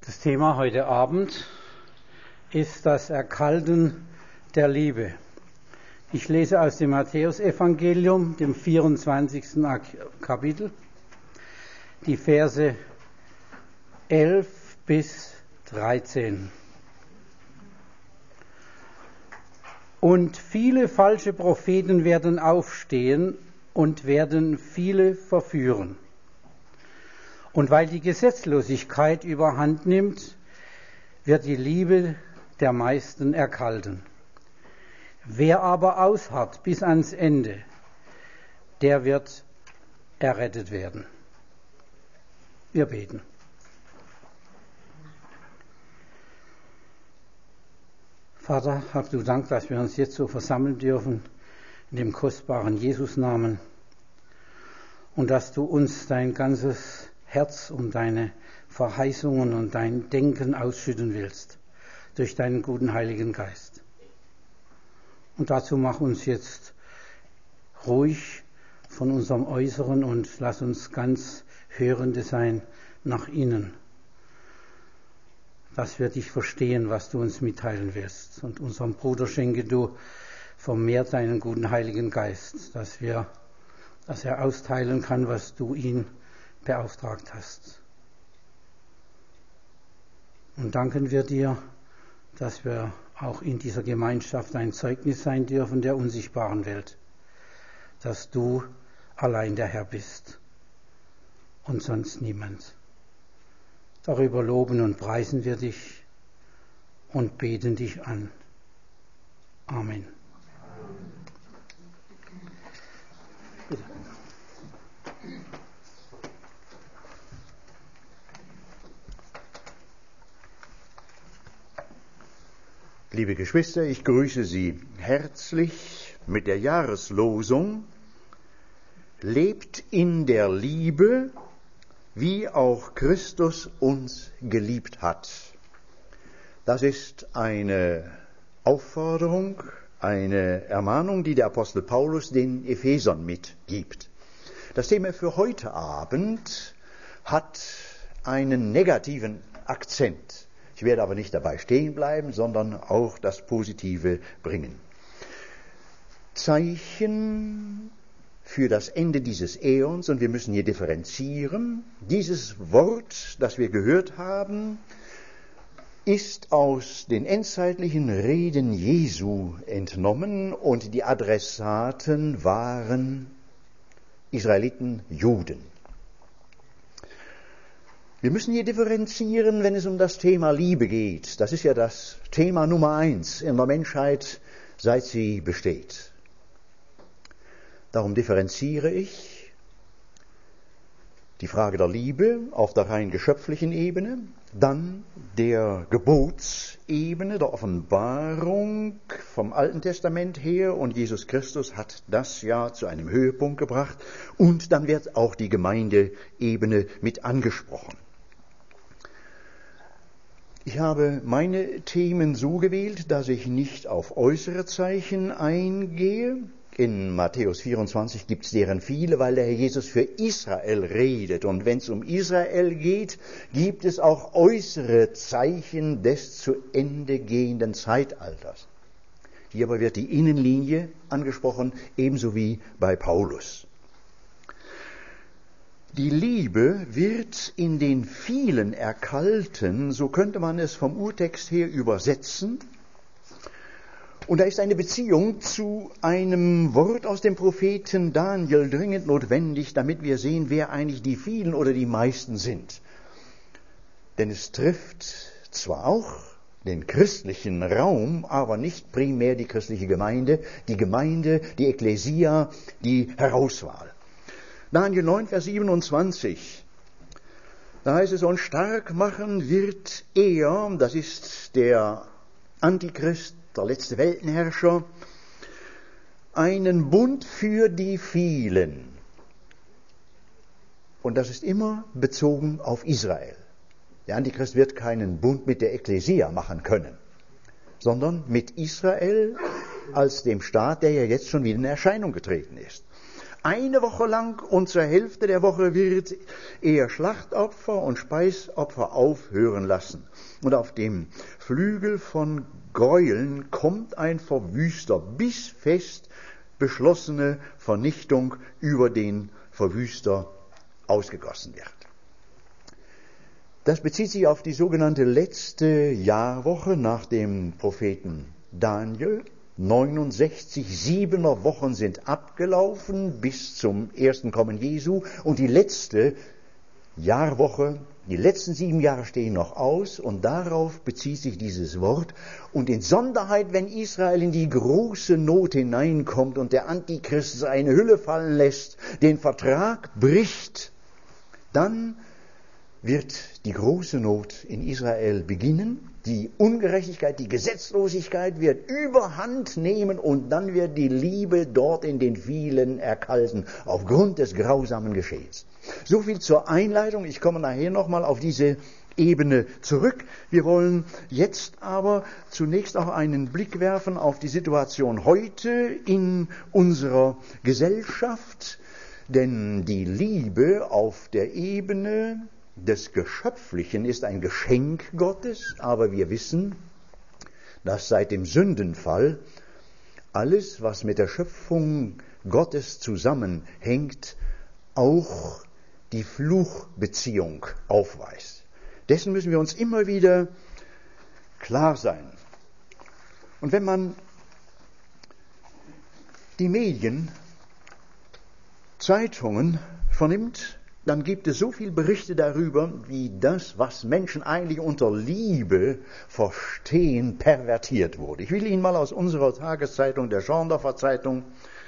Das Thema heute Abend ist das Erkalten der Liebe. Ich lese aus dem Matthäusevangelium, dem 24. Kapitel, die Verse 11 bis 13. Und viele falsche Propheten werden aufstehen und werden viele verführen. Und weil die Gesetzlosigkeit überhand nimmt, wird die Liebe der meisten erkalten. Wer aber ausharrt bis ans Ende, der wird errettet werden. Wir beten. Vater, hab du Dank, dass wir uns jetzt so versammeln dürfen in dem kostbaren Jesusnamen und dass du uns dein ganzes Herz und deine Verheißungen und dein Denken ausschütten willst durch deinen guten Heiligen Geist. Und dazu mach uns jetzt ruhig von unserem Äußeren und lass uns ganz Hörende sein nach innen, dass wir dich verstehen, was du uns mitteilen willst. Und unserem Bruder schenke du vermehrt deinen guten Heiligen Geist, dass er austeilen kann, was du ihn beauftragt hast. Und danken wir dir, dass wir auch in dieser Gemeinschaft ein Zeugnis sein dürfen der unsichtbaren Welt, dass du allein der Herr bist und sonst niemand. Darüber loben und preisen wir dich und beten dich an. Amen. Bitte. Liebe Geschwister, ich grüße Sie herzlich mit der Jahreslosung Lebt in der Liebe, wie auch Christus uns geliebt hat. Das ist eine Aufforderung, eine Ermahnung, die der Apostel Paulus den Ephesern mitgibt. Das Thema für heute Abend hat einen negativen Akzent. Ich werde aber nicht dabei stehen bleiben, sondern auch das Positive bringen. Zeichen für das Ende dieses Äons, und wir müssen hier differenzieren. Dieses Wort, das wir gehört haben, ist aus den endzeitlichen Reden Jesu entnommen und die Adressaten waren Israeliten, Juden. Wir müssen hier differenzieren, wenn es um das Thema Liebe geht. Das ist ja das Thema Nummer 1 in der Menschheit, seit sie besteht. Darum differenziere ich die Frage der Liebe auf der rein geschöpflichen Ebene, dann der Gebotsebene, der Offenbarung vom Alten Testament her, und Jesus Christus hat das ja zu einem Höhepunkt gebracht, und dann wird auch die Gemeindeebene mit angesprochen. Ich habe meine Themen so gewählt, dass ich nicht auf äußere Zeichen eingehe. In Matthäus 24 gibt es deren viele, weil der Herr Jesus für Israel redet. Und wenn es um Israel geht, gibt es auch äußere Zeichen des zu Ende gehenden Zeitalters. Hier aber wird die Innenlinie angesprochen, ebenso wie bei Paulus. Die Liebe wird in den vielen erkalten, so könnte man es vom Urtext her übersetzen. Und da ist eine Beziehung zu einem Wort aus dem Propheten Daniel dringend notwendig, damit wir sehen, wer eigentlich die vielen oder die meisten sind. Denn es trifft zwar auch den christlichen Raum, aber nicht primär die christliche Gemeinde, die Ekklesia, die Herauswahl. Daniel 9, Vers 27, da heißt es, und stark machen wird er, das ist der Antichrist, der letzte Weltenherrscher, einen Bund für die vielen. Und das ist immer bezogen auf Israel. Der Antichrist wird keinen Bund mit der Ekklesia machen können, sondern mit Israel als dem Staat, der ja jetzt schon wieder in Erscheinung getreten ist. eine Woche lang und zur Hälfte der Woche wird er Schlachtopfer und Speisopfer aufhören lassen. Und auf dem Flügel von Gräueln kommt ein Verwüster, bis fest beschlossene Vernichtung über den Verwüster ausgegossen wird. Das bezieht sich auf die sogenannte letzte Jahrwoche nach dem Propheten Daniel. 69 7er Wochen sind abgelaufen bis zum ersten Kommen Jesu und die letzte Jahrwoche, die letzten 7 Jahre stehen noch aus und darauf bezieht sich dieses Wort. Und in Sonderheit, wenn Israel in die große Not hineinkommt und der Antichrist seine Hülle fallen lässt, den Vertrag bricht, dann wird die große Not in Israel beginnen. Die Ungerechtigkeit, die Gesetzlosigkeit wird überhand nehmen und dann wird die Liebe dort in den vielen erkalten, aufgrund des grausamen Geschehens. So viel zur Einleitung. Ich komme nachher nochmal auf diese Ebene zurück. Wir wollen jetzt aber zunächst auch einen Blick werfen auf die Situation heute in unserer Gesellschaft. Denn die Liebe auf der Ebene des Geschöpflichen ist ein Geschenk Gottes, aber wir wissen, dass seit dem Sündenfall alles, was mit der Schöpfung Gottes zusammenhängt, auch die Fluchbeziehung aufweist. Dessen müssen wir uns immer wieder klar sein. Und wenn man die Medien, Zeitungen vernimmt, dann gibt es so viele Berichte darüber, wie das, was Menschen eigentlich unter Liebe verstehen, pervertiert wurde. Ich will Ihnen mal aus unserer Tageszeitung, der Schorndorfer Zeitung,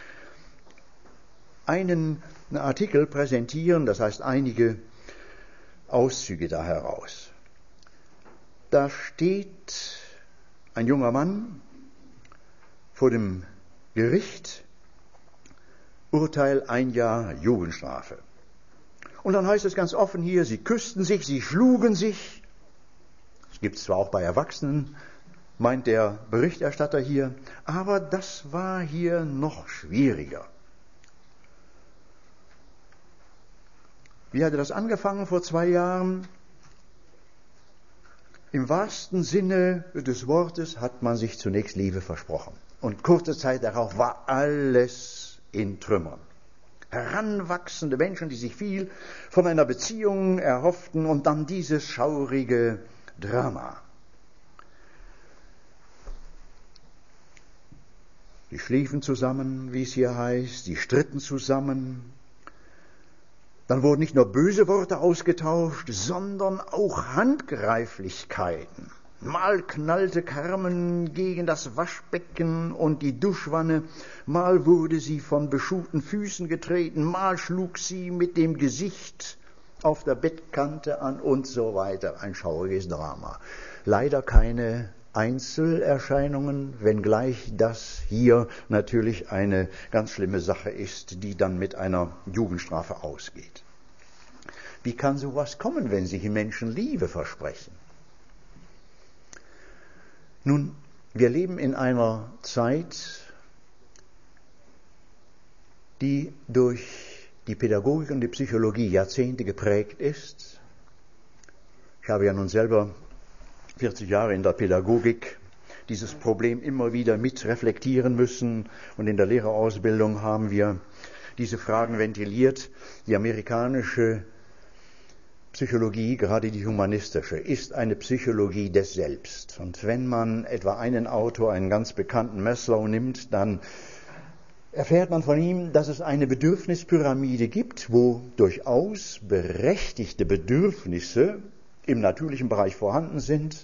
einen Artikel präsentieren, das heißt einige Auszüge da heraus. Da steht ein junger Mann vor dem Gericht, Urteil 1 Jahr Jugendstrafe. Und dann heißt es ganz offen hier, sie küssten sich, sie schlugen sich. Das gibt es zwar auch bei Erwachsenen, meint der Berichterstatter hier, aber das war hier noch schwieriger. Wie hatte das angefangen vor 2 Jahren? Im wahrsten Sinne des Wortes hat man sich zunächst Liebe versprochen. Und kurze Zeit darauf war alles in Trümmern. Heranwachsende Menschen, die sich viel von einer Beziehung erhofften und dann dieses schaurige Drama. Die schliefen zusammen, wie es hier heißt, die stritten zusammen. Dann wurden nicht nur böse Worte ausgetauscht, sondern auch Handgreiflichkeiten. Mal knallte Carmen gegen das Waschbecken und die Duschwanne, mal wurde sie von beschuhten Füßen getreten, mal schlug sie mit dem Gesicht auf der Bettkante an und so weiter. Ein schauriges Drama. Leider keine Einzelerscheinungen, wenngleich das hier natürlich eine ganz schlimme Sache ist, die dann mit einer Jugendstrafe ausgeht. Wie kann sowas kommen, wenn sich Menschen Liebe versprechen? Nun, wir leben in einer Zeit, die durch die Pädagogik und die Psychologie Jahrzehnte geprägt ist. Ich habe ja nun selber 40 Jahre in der Pädagogik dieses Problem immer wieder mit reflektieren müssen und in der Lehrerausbildung haben wir diese Fragen ventiliert. Die amerikanische Psychologie, gerade die humanistische, ist eine Psychologie des Selbst. Und wenn man etwa einen Autor, einen ganz bekannten Maslow nimmt, dann erfährt man von ihm, dass es eine Bedürfnispyramide gibt, wo durchaus berechtigte Bedürfnisse im natürlichen Bereich vorhanden sind.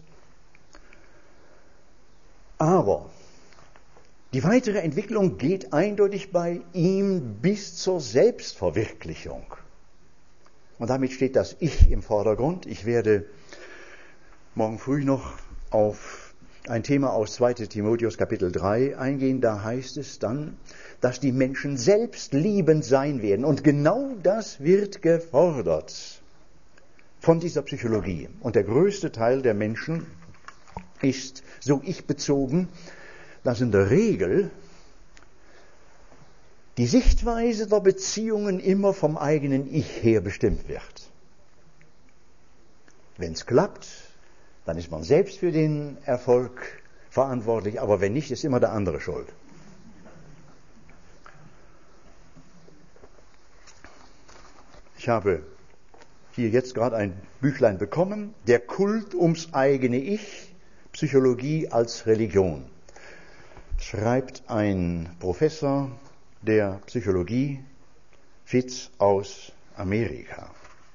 Aber die weitere Entwicklung geht eindeutig bei ihm bis zur Selbstverwirklichung. Und damit steht das Ich im Vordergrund. Ich werde morgen früh noch auf ein Thema aus 2. Timotheus Kapitel 3 eingehen. Da heißt es dann, dass die Menschen selbstliebend sein werden. Und genau das wird gefordert von dieser Psychologie. Und der größte Teil der Menschen ist so ich-bezogen, dass in der Regel die Sichtweise der Beziehungen immer vom eigenen Ich her bestimmt wird. Wenn es klappt, dann ist man selbst für den Erfolg verantwortlich, aber wenn nicht, ist immer der andere schuld. Ich habe hier jetzt gerade ein Büchlein bekommen, Der Kult ums eigene Ich, Psychologie als Religion. Schreibt ein Professor der Psychologie, Fitz aus Amerika.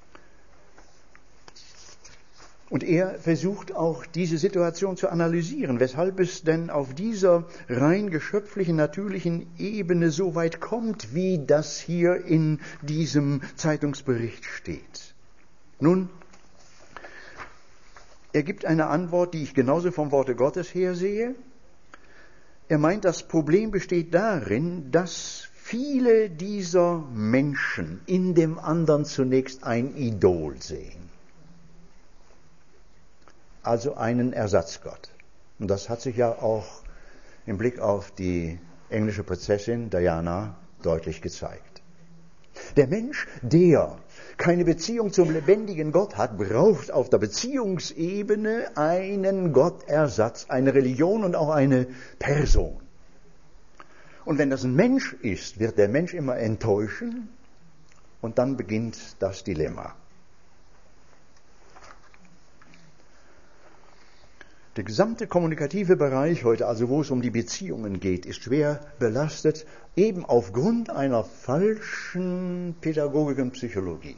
Und er versucht auch diese Situation zu analysieren, weshalb es denn auf dieser rein geschöpflichen, natürlichen Ebene so weit kommt, wie das hier in diesem Zeitungsbericht steht. Nun, er gibt eine Antwort, die ich genauso vom Worte Gottes her sehe. Er meint, das Problem besteht darin, dass viele dieser Menschen in dem anderen zunächst ein Idol sehen. Also einen Ersatzgott. Und das hat sich ja auch im Blick auf die englische Prinzessin Diana deutlich gezeigt. Der Mensch, der keine Beziehung zum lebendigen Gott hat, braucht auf der Beziehungsebene einen Gottersatz, eine Religion und auch eine Person. Und wenn das ein Mensch ist, wird der Mensch immer enttäuschen und dann beginnt das Dilemma. Der gesamte kommunikative Bereich heute, also wo es um die Beziehungen geht, ist schwer belastet, eben aufgrund einer falschen Pädagogik und Psychologie.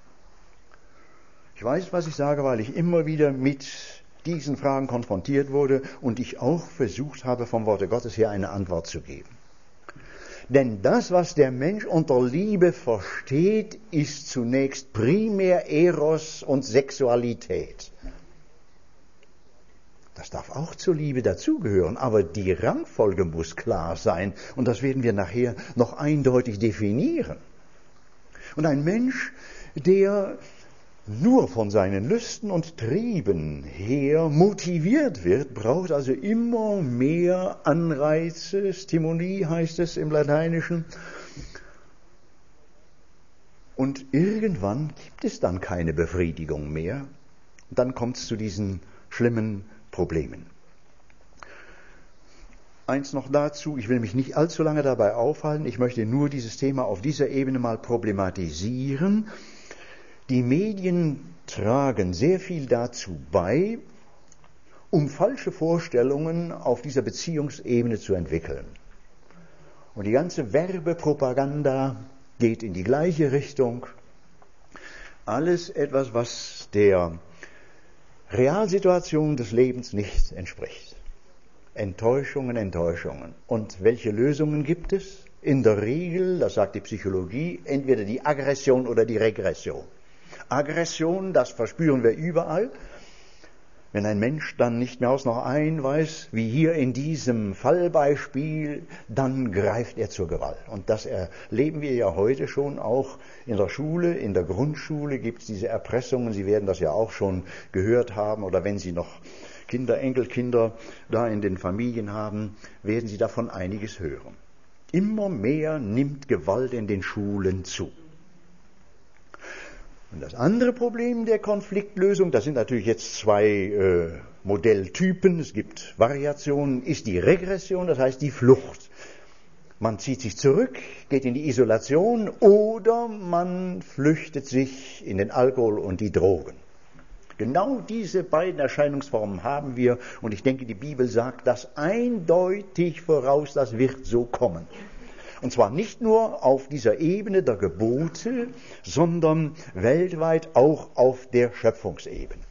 Ich weiß, was ich sage, weil ich immer wieder mit diesen Fragen konfrontiert wurde und ich auch versucht habe, vom Worte Gottes her eine Antwort zu geben. Denn das, was der Mensch unter Liebe versteht, ist zunächst primär Eros und Sexualität. Das darf auch zur Liebe dazugehören, aber die Rangfolge muss klar sein und das werden wir nachher noch eindeutig definieren. Und ein Mensch, der nur von seinen Lüsten und Trieben her motiviert wird, braucht also immer mehr Anreize, Stimuli heißt es im Lateinischen. Und irgendwann gibt es dann keine Befriedigung mehr. Und dann kommt es zu diesen schlimmen Problemen. Eins noch dazu, ich will mich nicht allzu lange dabei aufhalten, ich möchte nur dieses Thema auf dieser Ebene mal problematisieren. Die Medien tragen sehr viel dazu bei, um falsche Vorstellungen auf dieser Beziehungsebene zu entwickeln. Und die ganze Werbepropaganda geht in die gleiche Richtung. Alles etwas, was der Realsituation des Lebens nicht entspricht. Enttäuschungen, Enttäuschungen. Und welche Lösungen gibt es? In der Regel, das sagt die Psychologie, entweder die Aggression oder die Regression. Aggression, das verspüren wir überall. Wenn ein Mensch dann nicht mehr aus noch ein weiß, wie hier in diesem Fallbeispiel, dann greift er zur Gewalt. Und das erleben wir ja heute schon auch in der Schule. In der Grundschule gibt es diese Erpressungen. Sie werden das ja auch schon gehört haben. Oder wenn Sie noch Kinder, Enkelkinder da in den Familien haben, werden Sie davon einiges hören. Immer mehr nimmt Gewalt in den Schulen zu. Und das andere Problem der Konfliktlösung, das sind natürlich jetzt zwei Modelltypen, es gibt Variationen, ist die Regression, das heißt die Flucht. Man zieht sich zurück, geht in die Isolation oder man flüchtet sich in den Alkohol und die Drogen. Genau diese beiden Erscheinungsformen haben wir und ich denke, die Bibel sagt das eindeutig voraus, das wird so kommen. Und zwar nicht nur auf dieser Ebene der Gebote, sondern weltweit auch auf der Schöpfungsebene.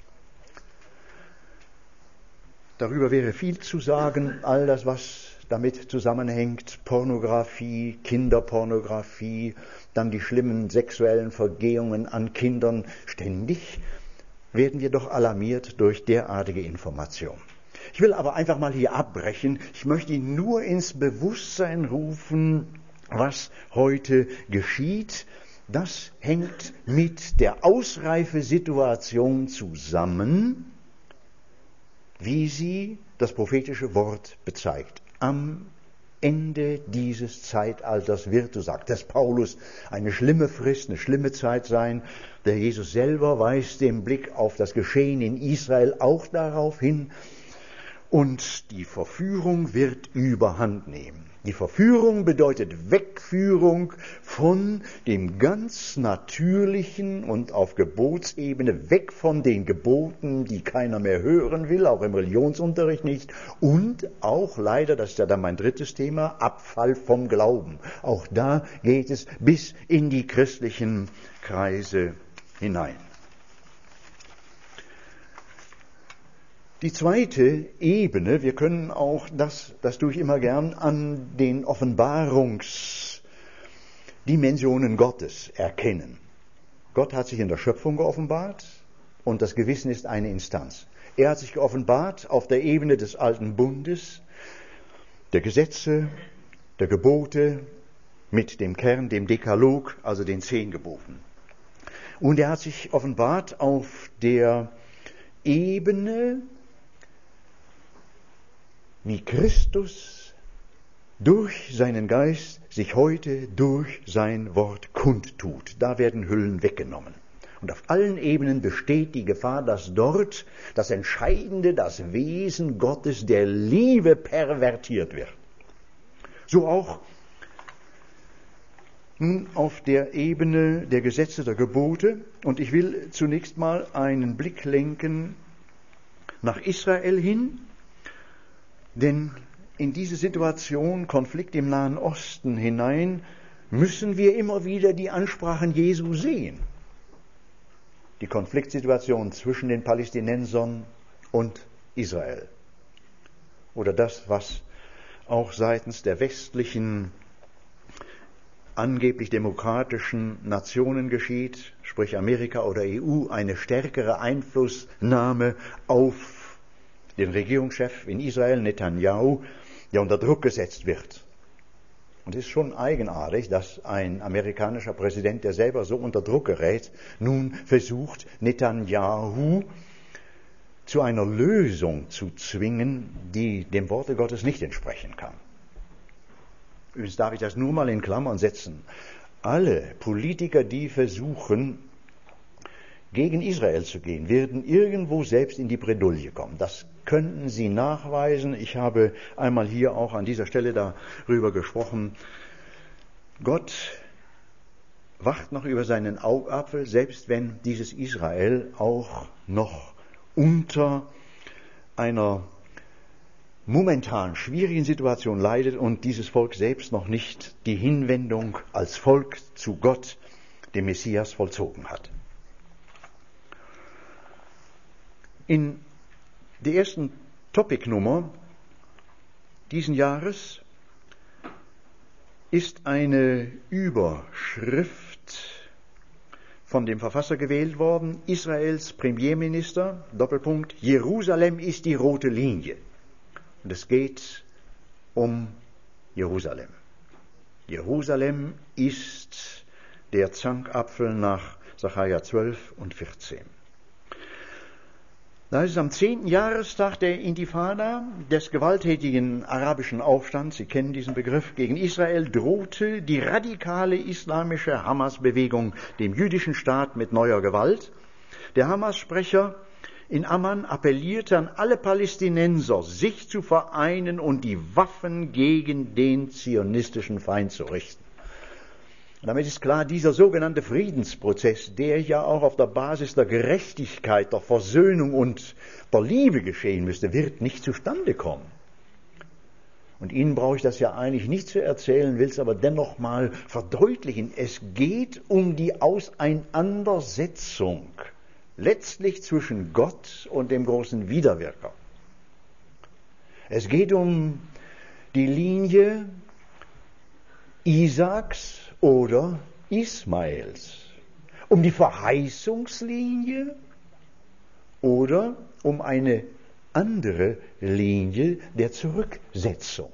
Darüber wäre viel zu sagen, all das, was damit zusammenhängt, Pornografie, Kinderpornografie, dann die schlimmen sexuellen Vergehungen an Kindern. Ständig werden wir doch alarmiert durch derartige Information. Ich will aber einfach mal hier abbrechen. Ich möchte Ihnen nur ins Bewusstsein rufen, was heute geschieht. Das hängt mit der Ausreifesituation zusammen, wie sie das prophetische Wort bezeigt. Am Ende dieses Zeitalters wird, so sagt das Paulus, eine schlimme Frist, eine schlimme Zeit sein. Der Jesus selber weist den Blick auf das Geschehen in Israel auch darauf hin. Und die Verführung wird überhand nehmen. Die Verführung bedeutet Wegführung von dem ganz Natürlichen und auf Gebotsebene, weg von den Geboten, die keiner mehr hören will, auch im Religionsunterricht nicht. Und auch leider, das ist ja dann mein drittes Thema, Abfall vom Glauben. Auch da geht es bis in die christlichen Kreise hinein. Die zweite Ebene, wir können auch, das tue ich immer gern, an den Offenbarungsdimensionen Gottes erkennen. Gott hat sich in der Schöpfung geoffenbart und das Gewissen ist eine Instanz. Er hat sich geoffenbart auf der Ebene des alten Bundes, der Gesetze, der Gebote mit dem Kern, dem Dekalog, also den 10 Geboten. Und er hat sich offenbart auf der Ebene, wie Christus durch seinen Geist sich heute durch sein Wort kundtut. Da werden Hüllen weggenommen. Und auf allen Ebenen besteht die Gefahr, dass dort das Entscheidende, das Wesen Gottes, der Liebe pervertiert wird. So auch nun auf der Ebene der Gesetze, der Gebote. Und ich will zunächst mal einen Blick lenken nach Israel hin. Denn in diese Situation, Konflikt im Nahen Osten hinein, müssen wir immer wieder die Ansprachen Jesu sehen. Die Konfliktsituation zwischen den Palästinensern und Israel. Oder das, was auch seitens der westlichen, angeblich demokratischen Nationen geschieht, sprich Amerika oder EU, eine stärkere Einflussnahme auf den Regierungschef in Israel, Netanyahu, der unter Druck gesetzt wird. Und es ist schon eigenartig, dass ein amerikanischer Präsident, der selber so unter Druck gerät, nun versucht, Netanyahu zu einer Lösung zu zwingen, die dem Worte Gottes nicht entsprechen kann. Übrigens darf ich das nur mal in Klammern setzen. Alle Politiker, die versuchen, gegen Israel zu gehen, werden irgendwo selbst in die Bredouille kommen. Das könnten Sie nachweisen. Ich habe einmal hier auch an dieser Stelle darüber gesprochen. Gott wacht noch über seinen Augapfel, selbst wenn dieses Israel auch noch unter einer momentan schwierigen Situation leidet und dieses Volk selbst noch nicht die Hinwendung als Volk zu Gott, dem Messias, vollzogen hat. In der ersten Topic-Nummer diesen Jahres ist eine Überschrift von dem Verfasser gewählt worden, Israels Premierminister, Doppelpunkt, Jerusalem ist die rote Linie. Und es geht um Jerusalem. Jerusalem ist der Zankapfel nach Sacharja 12 und 14. Da ist es am 10. Jahrestag der Intifada, des gewalttätigen arabischen Aufstands, Sie kennen diesen Begriff, gegen Israel, drohte die radikale islamische Hamas-Bewegung dem jüdischen Staat mit neuer Gewalt. Der Hamas-Sprecher in Amman appellierte an alle Palästinenser, sich zu vereinen und die Waffen gegen den zionistischen Feind zu richten. Damit ist klar, dieser sogenannte Friedensprozess, der ja auch auf der Basis der Gerechtigkeit, der Versöhnung und der Liebe geschehen müsste, wird nicht zustande kommen. Und Ihnen brauche ich das ja eigentlich nicht zu erzählen, will es aber dennoch mal verdeutlichen. Es geht um die Auseinandersetzung, letztlich zwischen Gott und dem großen Widerwirker. Es geht um die Linie Isaaks oder Ismaels, um die Verheißungslinie oder um eine andere Linie der Zurücksetzung.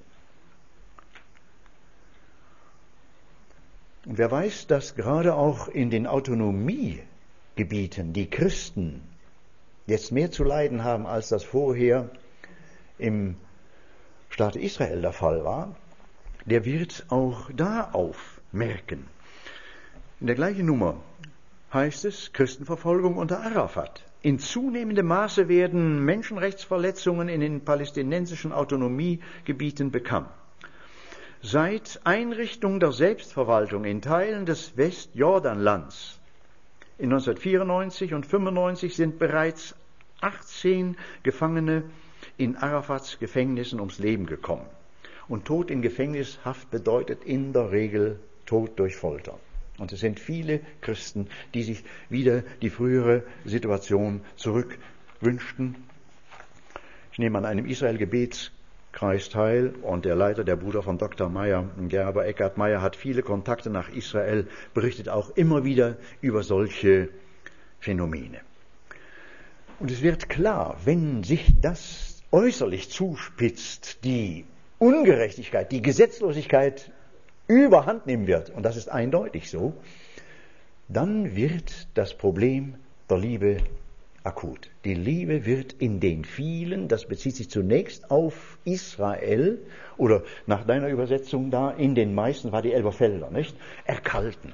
Und wer weiß, dass gerade auch in den Autonomiegebieten die Christen jetzt mehr zu leiden haben, als das vorher im Staat Israel der Fall war, der wird auch da aufmerken. In der gleichen Nummer heißt es, Christenverfolgung unter Arafat. In zunehmendem Maße werden Menschenrechtsverletzungen in den palästinensischen Autonomiegebieten bekannt. Seit Einrichtung der Selbstverwaltung in Teilen des Westjordanlands in 1994 und 1995 sind bereits 18 Gefangene in Arafats Gefängnissen ums Leben gekommen. Und Tod in Gefängnishaft bedeutet in der Regel Tod durch Folter. Und es sind viele Christen, die sich wieder die frühere Situation zurückwünschten. Ich nehme an einem Israel-Gebetskreis teil und der Leiter, der Bruder von Dr. Meyer, Gerber Eckhard Meyer, hat viele Kontakte nach Israel, berichtet auch immer wieder über solche Phänomene. Und es wird klar, wenn sich das äußerlich zuspitzt, die Ungerechtigkeit, die Gesetzlosigkeit überhand nehmen wird, und das ist eindeutig so, dann wird das Problem der Liebe akut. Die Liebe wird in den vielen, das bezieht sich zunächst auf Israel, oder nach deiner Übersetzung da, in den meisten war die Elberfelder, nicht? Erkalten.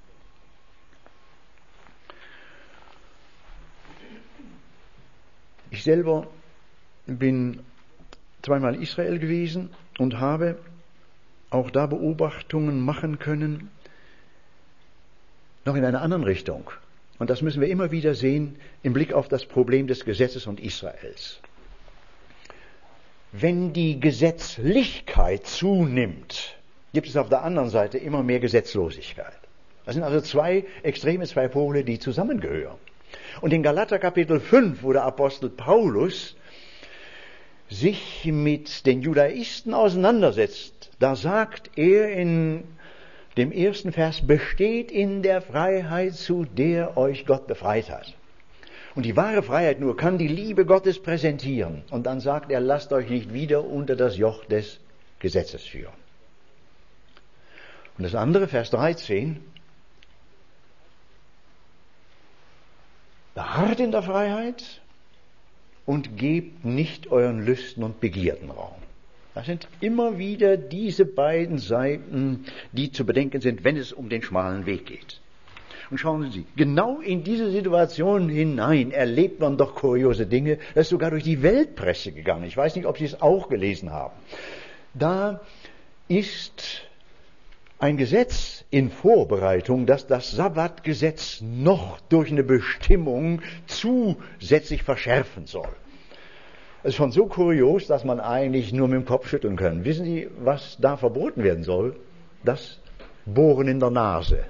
Ich selber bin zweimal in Israel gewesen und habe auch da Beobachtungen machen können, noch in einer anderen Richtung. Und das müssen wir immer wieder sehen im Blick auf das Problem des Gesetzes und Israels. Wenn die Gesetzlichkeit zunimmt, gibt es auf der anderen Seite immer mehr Gesetzlosigkeit. Das sind also zwei Extreme, zwei Pole, die zusammengehören. Und in Galater Kapitel 5, wo der Apostel Paulus sich mit den Judaisten auseinandersetzt, da sagt er in dem ersten Vers, besteht in der Freiheit, zu der euch Gott befreit hat. Und die wahre Freiheit nur kann die Liebe Gottes präsentieren. Und dann sagt er, lasst euch nicht wieder unter das Joch des Gesetzes führen. Und das andere, Vers 13, beharrt in der Freiheit und gebt nicht euren Lüsten und Begierden Raum. Das sind immer wieder diese beiden Seiten, die zu bedenken sind, wenn es um den schmalen Weg geht. Und schauen Sie, genau in diese Situation hinein erlebt man doch kuriose Dinge. Das ist sogar durch die Weltpresse gegangen. Ich weiß nicht, ob Sie es auch gelesen haben. Da ist ein Gesetz in Vorbereitung, dass das Sabbatgesetz noch durch eine Bestimmung zusätzlich verschärfen soll. Es ist schon so kurios, dass man eigentlich nur mit dem Kopf schütteln kann. Wissen Sie, was da verboten werden soll? Das Bohren in der Nase.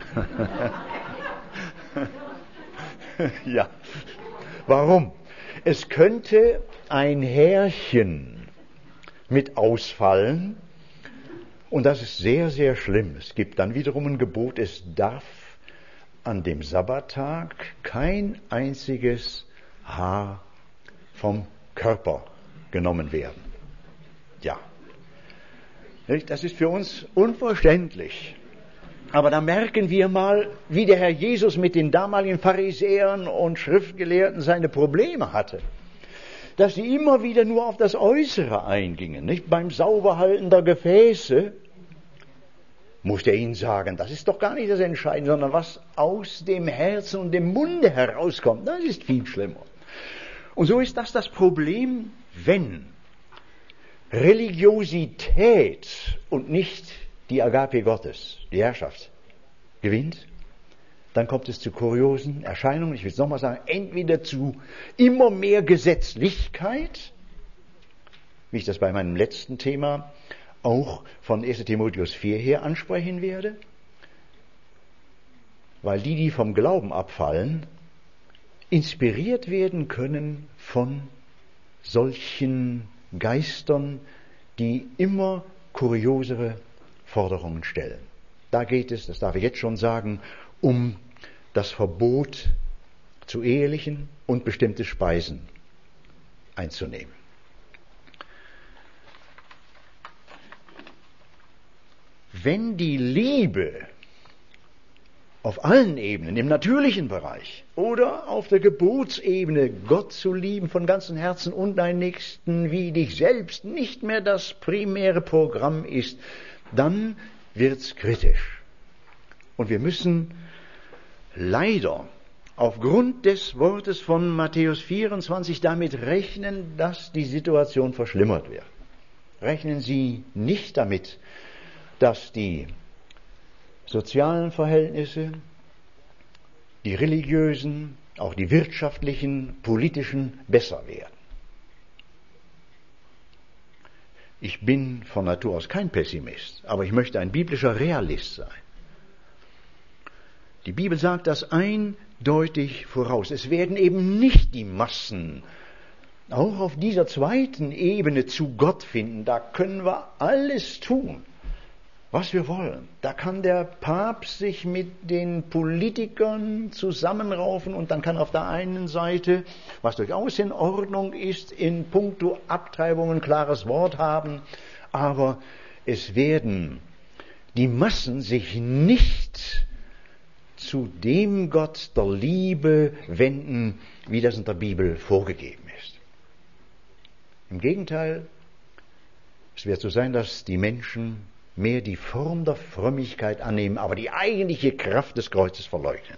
Ja. Warum? Es könnte ein Härchen mit ausfallen und das ist sehr, sehr schlimm. Es gibt dann wiederum ein Gebot, es darf an dem Sabbattag kein einziges Haar vom Körper genommen werden. Ja. Das ist für uns unverständlich. Aber da merken wir mal, wie der Herr Jesus mit den damaligen Pharisäern und Schriftgelehrten seine Probleme hatte. Dass sie immer wieder nur auf das Äußere eingingen. Nicht? Beim Sauberhalten der Gefäße musste er ihnen sagen, das ist doch gar nicht das Entscheidende, sondern was aus dem Herzen und dem Munde herauskommt, das ist viel schlimmer. Und so ist das Problem, wenn Religiosität und nicht die Agape Gottes, die Herrschaft, gewinnt, dann kommt es zu kuriosen Erscheinungen. Ich will es nochmal sagen, entweder zu immer mehr Gesetzlichkeit, wie ich das bei meinem letzten Thema auch von 1. Timotheus 4 her ansprechen werde, weil die vom Glauben abfallen, inspiriert werden können von solchen Geistern, die immer kuriosere Forderungen stellen. Da geht es, das darf ich jetzt schon sagen, um das Verbot zu ehelichen und bestimmte Speisen einzunehmen. Wenn die Liebe auf allen Ebenen, im natürlichen Bereich oder auf der Gebotsebene, Gott zu lieben von ganzem Herzen und deinen Nächsten wie dich selbst, nicht mehr das primäre Programm ist, dann wird's kritisch. Und wir müssen leider aufgrund des Wortes von Matthäus 24 damit rechnen, dass die Situation verschlimmert wird. Rechnen Sie nicht damit, dass die sozialen Verhältnisse, die religiösen, auch die wirtschaftlichen, politischen besser werden. Ich bin von Natur aus kein Pessimist, aber ich möchte ein biblischer Realist sein. Die Bibel sagt das eindeutig voraus. Es werden eben nicht die Massen auch auf dieser zweiten Ebene zu Gott finden. Da können wir alles tun, was wir wollen. Da kann der Papst sich mit den Politikern zusammenraufen und dann kann auf der einen Seite, was durchaus in Ordnung ist, in puncto Abtreibung ein klares Wort haben, aber es werden die Massen sich nicht zu dem Gott der Liebe wenden, wie das in der Bibel vorgegeben ist. Im Gegenteil, es wird so sein, dass die Menschen mehr die Form der Frömmigkeit annehmen, aber die eigentliche Kraft des Kreuzes verleugnen.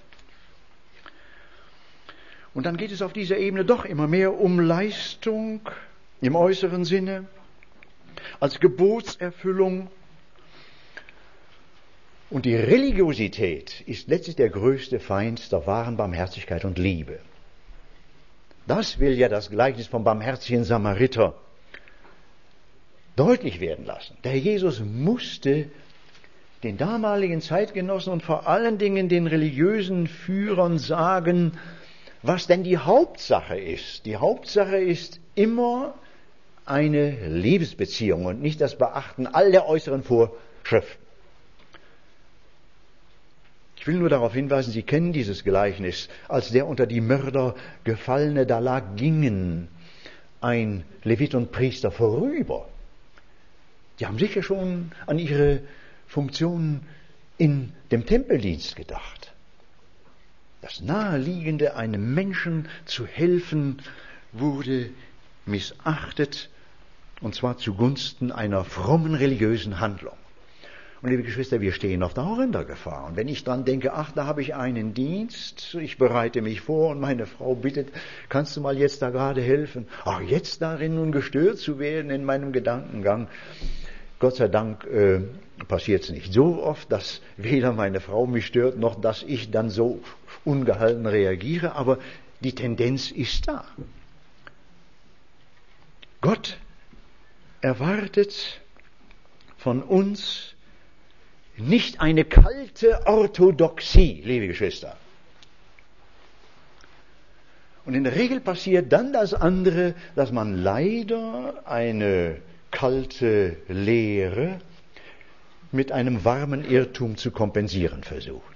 Und dann geht es auf dieser Ebene doch immer mehr um Leistung im äußeren Sinne, als Gebotserfüllung. Und die Religiosität ist letztlich der größte Feind der wahren Barmherzigkeit und Liebe. Das will ja das Gleichnis vom barmherzigen Samariter deutlich werden lassen. Der Herr Jesus musste den damaligen Zeitgenossen und vor allen Dingen den religiösen Führern sagen, was denn die Hauptsache ist. Die Hauptsache ist immer eine Liebesbeziehung und nicht das Beachten all der äußeren Vorschriften. Ich will nur darauf hinweisen, Sie kennen dieses Gleichnis. Als der unter die Mörder gefallene da lag, gingen ein Levit und Priester vorüber. Die haben sicher schon an ihre Funktion in dem Tempeldienst gedacht. Das Naheliegende, einem Menschen zu helfen, wurde missachtet, und zwar zugunsten einer frommen religiösen Handlung. Und liebe Geschwister, wir stehen auf der Horrendergefahr. Und wenn ich dran denke, ach, da habe ich einen Dienst, ich bereite mich vor und meine Frau bittet, kannst du mal jetzt da gerade helfen? Ach, jetzt darin nun gestört zu werden in meinem Gedankengang. Gott sei Dank passiert es nicht so oft, dass weder meine Frau mich stört, noch dass ich dann so ungehalten reagiere, aber die Tendenz ist da. Gott erwartet von uns nicht eine kalte Orthodoxie, liebe Geschwister. Und in der Regel passiert dann das andere, dass man leider eine kalte Lehre mit einem warmen Irrtum zu kompensieren versucht.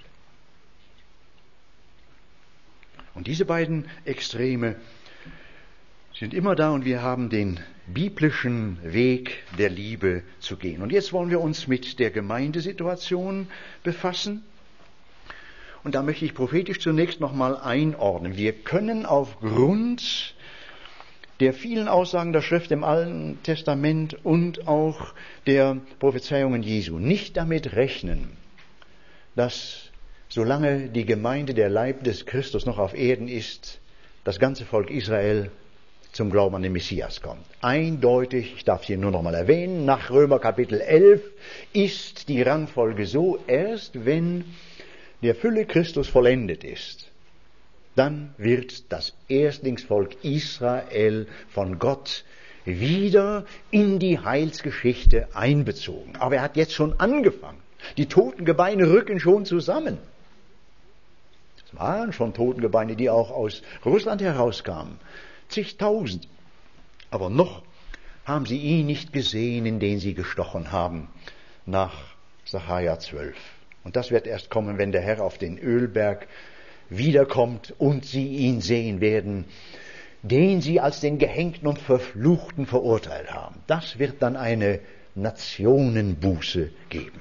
Und diese beiden Extreme sind immer da und wir haben den biblischen Weg der Liebe zu gehen. Und jetzt wollen wir uns mit der Gemeindesituation befassen. Und da möchte ich prophetisch zunächst nochmal einordnen. Wir können aufgrund der vielen Aussagen der Schrift im Alten Testament und auch der Prophezeiungen Jesu nicht damit rechnen, dass solange die Gemeinde, der Leib des Christus noch auf Erden ist, das ganze Volk Israel zum Glauben an den Messias kommt. Eindeutig, ich darf es hier nur noch mal erwähnen, nach Römer Kapitel 11 ist die Rangfolge so, erst wenn der Fülle Christus vollendet ist, dann wird das Erstlingsvolk Israel von Gott wieder in die Heilsgeschichte einbezogen. Aber er hat jetzt schon angefangen. Die Totengebeine rücken schon zusammen. Es waren schon Totengebeine, die auch aus Russland herauskamen. Zigtausend. Aber noch haben sie ihn nicht gesehen, in den sie gestochen haben, nach Sacharja 12. Und das wird erst kommen, wenn der Herr auf den Ölberg wiederkommt und sie ihn sehen werden, den sie als den Gehängten und Verfluchten verurteilt haben. Das wird dann eine Nationenbuße geben.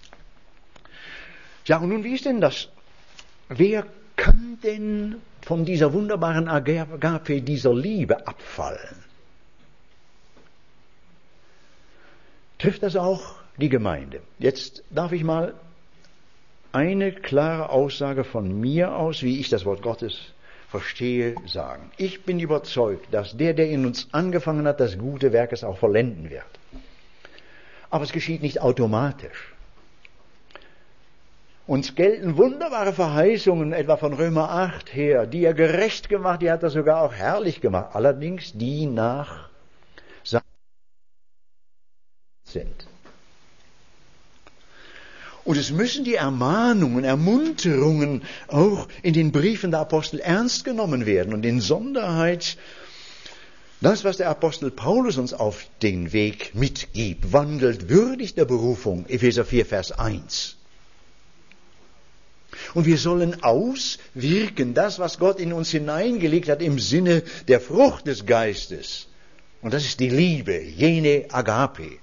Ja, und nun, wie ist denn das? Wer kann denn von dieser wunderbaren Agape, dieser Liebe abfallen? Trifft das auch die Gemeinde. Jetzt darf ich mal eine klare Aussage von mir aus, wie ich das Wort Gottes verstehe, sagen. Ich bin überzeugt, dass der in uns angefangen hat, das gute Werk es auch vollenden wird. Aber es geschieht nicht automatisch. Uns gelten wunderbare Verheißungen, etwa von Römer 8 her, die er gerecht gemacht, die hat er sogar auch herrlich gemacht, allerdings die nach seinem sind. Und es müssen die Ermahnungen, Ermunterungen auch in den Briefen der Apostel ernst genommen werden. Und in Sonderheit das, was der Apostel Paulus uns auf den Weg mitgibt, wandelt würdig der Berufung, Epheser 4, Vers 1. Und wir sollen auswirken, das, was Gott in uns hineingelegt hat, im Sinne der Frucht des Geistes. Und das ist die Liebe, jene Agape.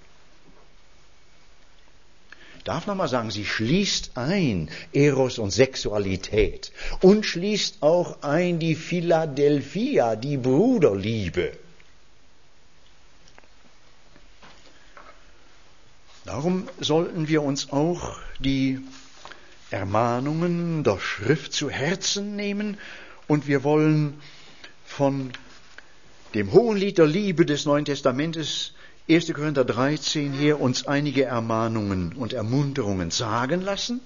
Ich darf nochmal sagen, sie schließt ein Eros und Sexualität und schließt auch ein die Philadelphia, die Bruderliebe. Darum sollten wir uns auch die Ermahnungen der Schrift zu Herzen nehmen und wir wollen von dem Hohenlied der Liebe des Neuen Testamentes 1. Korinther 13 her uns einige Ermahnungen und Ermunterungen sagen lassen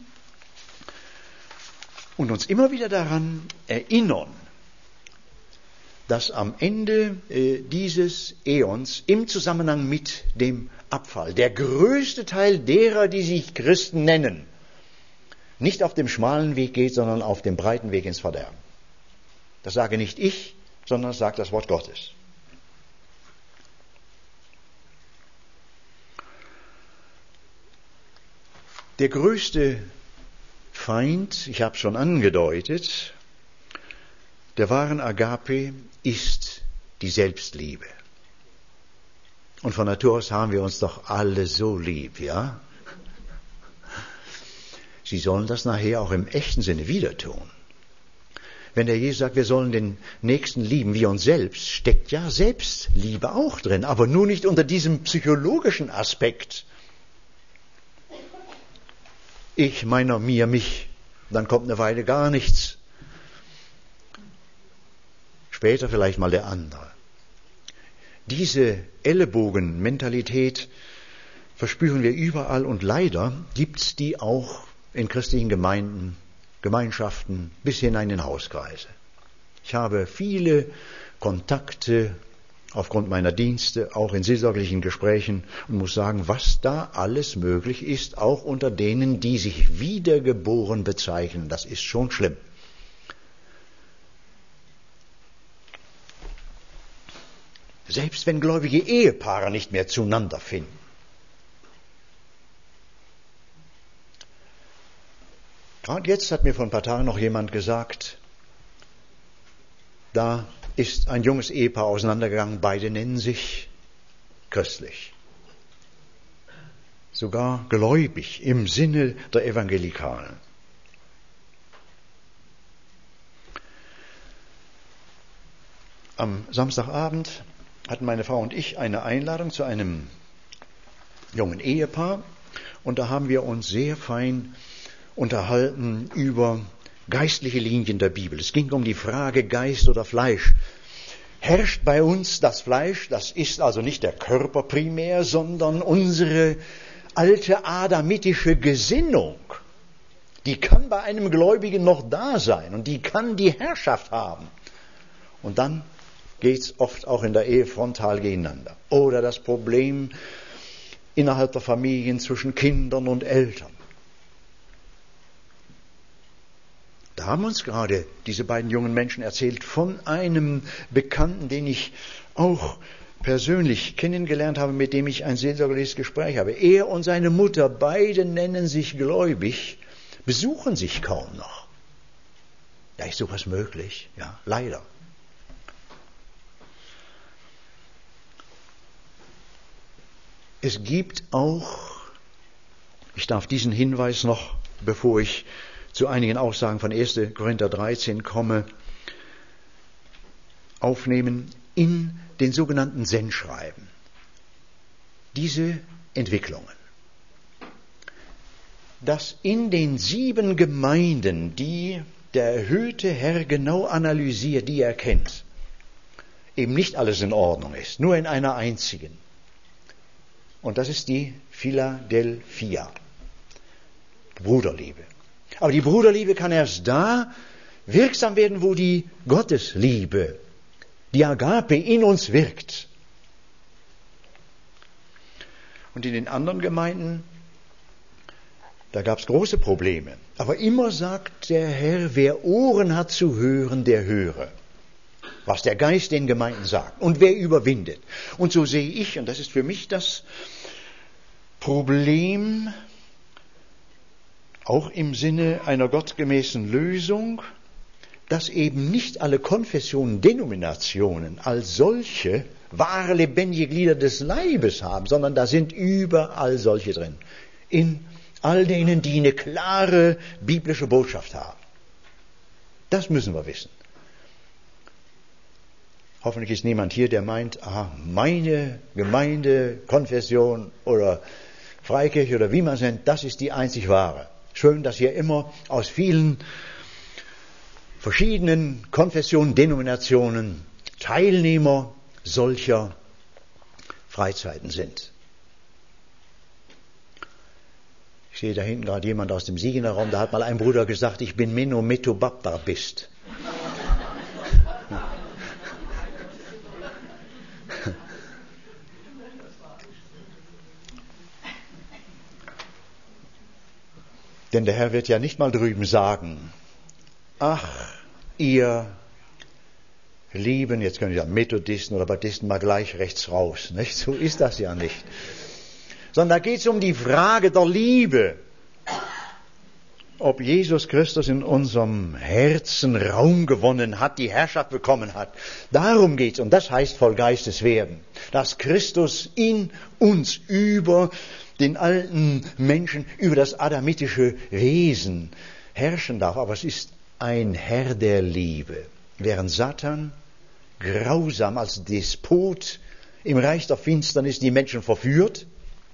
und uns immer wieder daran erinnern, dass am Ende dieses Äons im Zusammenhang mit dem Abfall der größte Teil derer, die sich Christen nennen, nicht auf dem schmalen Weg geht, sondern auf dem breiten Weg ins Verderben. Das sage nicht ich, sondern das sagt das Wort Gottes. Der größte Feind, ich habe es schon angedeutet, der wahren Agape ist die Selbstliebe. Und von Natur aus haben wir uns doch alle so lieb, ja? Sie sollen das nachher auch im echten Sinne wieder tun. Wenn der Jesus sagt, wir sollen den Nächsten lieben wie uns selbst, steckt ja Selbstliebe auch drin, aber nur nicht unter diesem psychologischen Aspekt. Ich, meiner, mir, mich. Dann kommt eine Weile gar nichts. Später vielleicht mal der andere. Diese Ellenbogenmentalität verspüren wir überall und leider gibt's die auch in christlichen Gemeinden, Gemeinschaften bis hinein in Hauskreise. Ich habe viele Kontakte aufgrund meiner Dienste, auch in seelsorgerlichen Gesprächen und muss sagen, was da alles möglich ist, auch unter denen, die sich wiedergeboren bezeichnen, das ist schon schlimm. Selbst wenn gläubige Ehepaare nicht mehr zueinander finden. Gerade jetzt hat mir vor ein paar Tagen noch jemand gesagt, da ist ein junges Ehepaar auseinandergegangen, beide nennen sich christlich. Sogar gläubig im Sinne der Evangelikalen. Am Samstagabend hatten meine Frau und ich eine Einladung zu einem jungen Ehepaar und da haben wir uns sehr fein unterhalten über geistliche Linien der Bibel. Es ging um die Frage Geist oder Fleisch. Herrscht bei uns das Fleisch, das ist also nicht der Körper primär, sondern unsere alte adamitische Gesinnung. Die kann bei einem Gläubigen noch da sein und die kann die Herrschaft haben. Und dann geht's oft auch in der Ehe frontal gegeneinander. Oder das Problem innerhalb der Familien zwischen Kindern und Eltern. Da haben uns gerade diese beiden jungen Menschen erzählt von einem Bekannten, den ich auch persönlich kennengelernt habe, mit dem ich ein seelsorgerliches Gespräch habe. Er und seine Mutter, beide nennen sich gläubig, besuchen sich kaum noch. Ja, ist sowas möglich? Ja, leider. Es gibt auch, ich darf diesen Hinweis noch, bevor ich zu einigen Aussagen von 1. Korinther 13 komme, aufnehmen in den sogenannten Sendschreiben. Diese Entwicklungen. dass in den 7 Gemeinden, die der erhöhte Herr genau analysiert, die er kennt, eben nicht alles in Ordnung ist, nur in einer einzigen. Und das ist die Philadelphia, Bruderliebe. Aber die Bruderliebe kann erst da wirksam werden, wo die Gottesliebe, die Agape in uns wirkt. Und in den anderen Gemeinden, da gab es große Probleme. Aber immer sagt der Herr, wer Ohren hat zu hören, der höre, was der Geist den Gemeinden sagt. Und wer überwindet. Und so sehe ich, und das ist für mich das Problem, auch im Sinne einer gottgemäßen Lösung, dass eben nicht alle Konfessionen, Denominationen als solche wahre, lebendige Glieder des Leibes haben, sondern da sind überall solche drin. In all denen, die eine klare biblische Botschaft haben. Das müssen wir wissen. Hoffentlich ist niemand hier, der meint, meine Gemeinde, Konfession oder Freikirche oder wie man es nennt, das ist die einzig wahre. Schön, dass hier immer aus vielen verschiedenen Konfessionen, Denominationen Teilnehmer solcher Freizeiten sind. Ich sehe da hinten gerade jemand aus dem Siegenerraum, da hat mal ein Bruder gesagt, ich bin Menometobaptist. Denn der Herr wird ja nicht mal drüben sagen, ach, ihr Lieben, jetzt können ja Methodisten oder Baptisten mal gleich rechts raus, nicht? So ist das ja nicht. Sondern da geht es um die Frage der Liebe. Ob Jesus Christus in unserem Herzen Raum gewonnen hat, die Herrschaft bekommen hat. Darum geht's. Und das heißt voll Geistes werden. Dass Christus in uns über den alten Menschen, über das adamitische Wesen herrschen darf. Aber es ist ein Herr der Liebe. Während Satan grausam als Despot im Reich der Finsternis die Menschen verführt,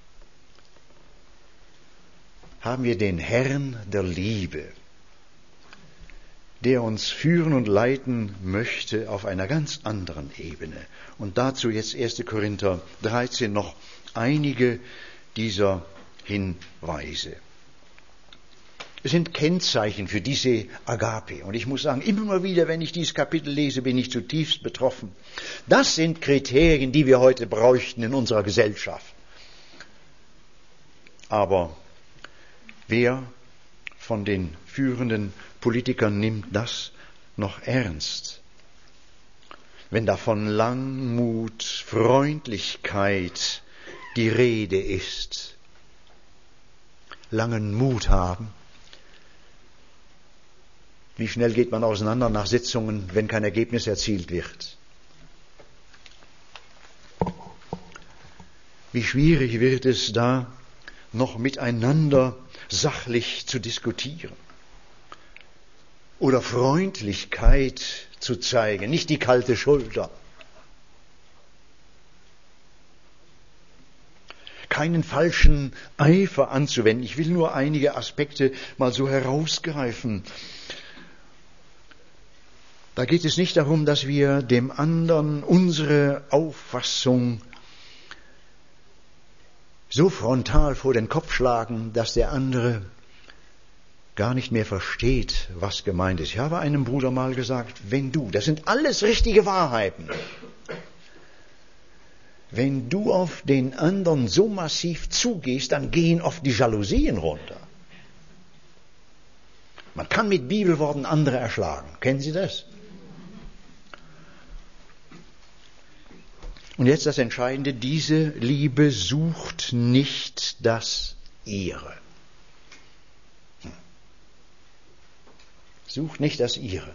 haben wir den Herrn der Liebe, der uns führen und leiten möchte auf einer ganz anderen Ebene. Und dazu jetzt 1. Korinther 13 noch einige dieser Hinweise. Es sind Kennzeichen für diese Agape. Und ich muss sagen, immer mal wieder, wenn ich dieses Kapitel lese, bin ich zutiefst betroffen. Das sind Kriterien, die wir heute bräuchten in unserer Gesellschaft. Aber wer von den führenden Politikern nimmt das noch ernst? Wenn da von Langmut, Freundlichkeit die Rede ist, langen Mut haben. Wie schnell geht man auseinander nach Sitzungen, wenn kein Ergebnis erzielt wird? Wie schwierig wird es da, noch miteinander sachlich zu diskutieren oder Freundlichkeit zu zeigen, nicht die kalte Schulter. Keinen falschen Eifer anzuwenden. Ich will nur einige Aspekte mal so herausgreifen. Da geht es nicht darum, dass wir dem anderen unsere Auffassung so frontal vor den Kopf schlagen, dass der andere gar nicht mehr versteht, was gemeint ist. Ich habe einem Bruder mal gesagt, das sind alles richtige Wahrheiten, wenn du auf den anderen so massiv zugehst, dann gehen oft die Jalousien runter. Man kann mit Bibelworten andere erschlagen. Kennen Sie das? Und jetzt das Entscheidende, diese Liebe sucht nicht das Ihre. Sucht nicht das Ihre.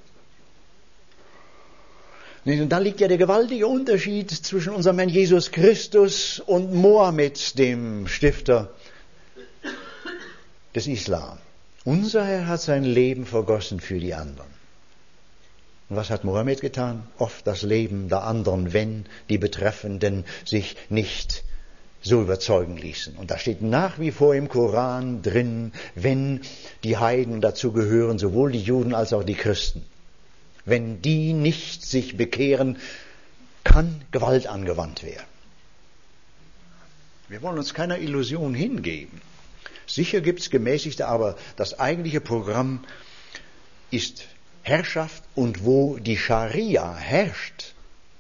Und da liegt ja der gewaltige Unterschied zwischen unserem Herrn Jesus Christus und Mohammed, dem Stifter des Islam. Unser Herr hat sein Leben vergossen für die anderen. Und was hat Mohammed getan? Oft das Leben der anderen, wenn die Betreffenden sich nicht so überzeugen ließen. Und da steht nach wie vor im Koran drin, wenn die Heiden dazu gehören, sowohl die Juden als auch die Christen, wenn die nicht sich bekehren, kann Gewalt angewandt werden. Wir wollen uns keiner Illusion hingeben. Sicher gibt es Gemäßigte, aber das eigentliche Programm ist Herrschaft, und wo die Scharia herrscht,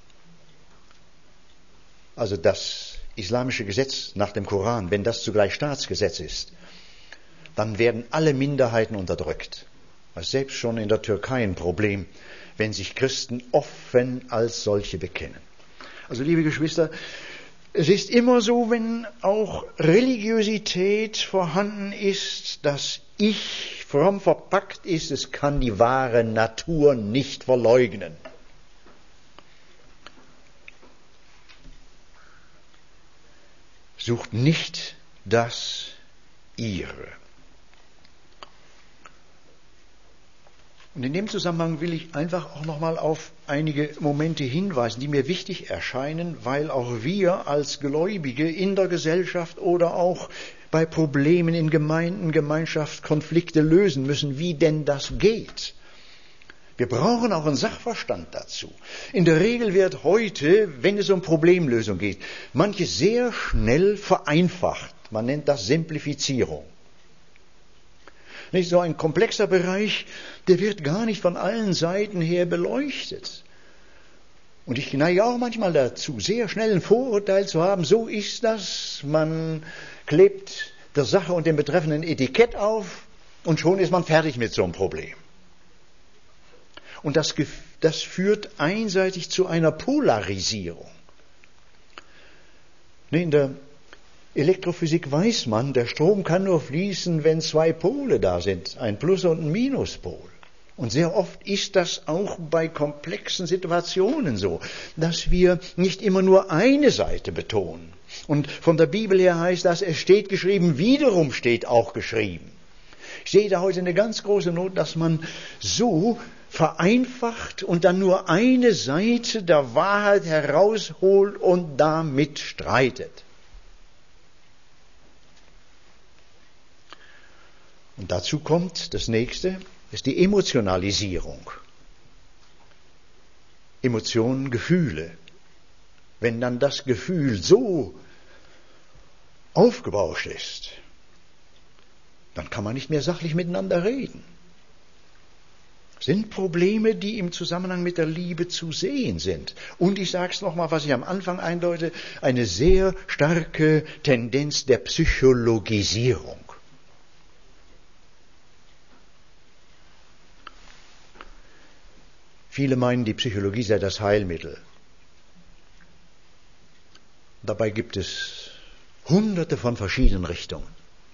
also das islamische Gesetz nach dem Koran, wenn das zugleich Staatsgesetz ist, dann werden alle Minderheiten unterdrückt. Das ist selbst schon in der Türkei ein Problem, wenn sich Christen offen als solche bekennen. Also liebe Geschwister, es ist immer so, wenn auch Religiosität vorhanden ist, dass Ich fromm verpackt ist, es kann die wahre Natur nicht verleugnen. Sucht nicht das Ihre. Und in dem Zusammenhang will ich einfach auch nochmal auf einige Momente hinweisen, die mir wichtig erscheinen, weil auch wir als Gläubige in der Gesellschaft oder auch bei Problemen in Gemeinden, Gemeinschaft Konflikte lösen müssen, wie denn das geht. Wir brauchen auch einen Sachverstand dazu. In der Regel wird heute, wenn es um Problemlösung geht, manches sehr schnell vereinfacht. Man nennt das Simplifizierung. Nicht so ein komplexer Bereich, der wird gar nicht von allen Seiten her beleuchtet. Und ich neige auch manchmal dazu, sehr schnell ein Vorurteil zu haben, so ist das, man klebt der Sache und dem betreffenden Etikett auf und schon ist man fertig mit so einem Problem. Und das führt einseitig zu einer Polarisierung. In der Elektrophysik weiß man, der Strom kann nur fließen, wenn zwei Pole da sind, ein Plus- und ein Minuspol. Und sehr oft ist das auch bei komplexen Situationen so, dass wir nicht immer nur eine Seite betonen. Und von der Bibel her heißt das, es steht geschrieben, wiederum steht auch geschrieben. Ich sehe da heute eine ganz große Not, dass man so vereinfacht und dann nur eine Seite der Wahrheit herausholt und damit streitet. Und dazu kommt das nächste, ist die Emotionalisierung. Emotionen, Gefühle. Wenn dann das Gefühl so aufgebauscht ist, dann kann man nicht mehr sachlich miteinander reden. Das sind Probleme, die im Zusammenhang mit der Liebe zu sehen sind. Und ich sage es nochmal, was ich am Anfang eindeute, eine sehr starke Tendenz der Psychologisierung. Viele meinen, die Psychologie sei das Heilmittel. Dabei gibt es Hunderte von verschiedenen Richtungen.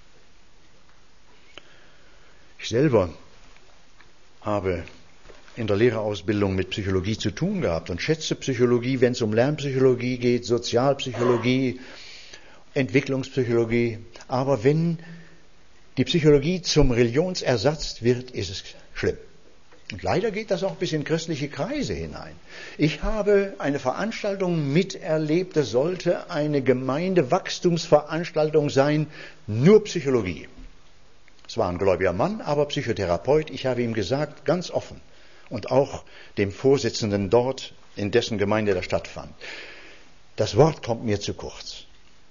Ich selber habe in der Lehrerausbildung mit Psychologie zu tun gehabt und schätze Psychologie, wenn es um Lernpsychologie geht, Sozialpsychologie, Entwicklungspsychologie. Aber wenn die Psychologie zum Religionsersatz wird, ist es schlimm. Und leider geht das auch bis in christliche Kreise hinein. Ich habe eine Veranstaltung miterlebt, das sollte eine Gemeindewachstumsveranstaltung sein, nur Psychologie. Es war ein gläubiger Mann, aber Psychotherapeut. Ich habe ihm gesagt, ganz offen, und auch dem Vorsitzenden dort, in dessen Gemeinde das stattfand, das Wort kommt mir zu kurz.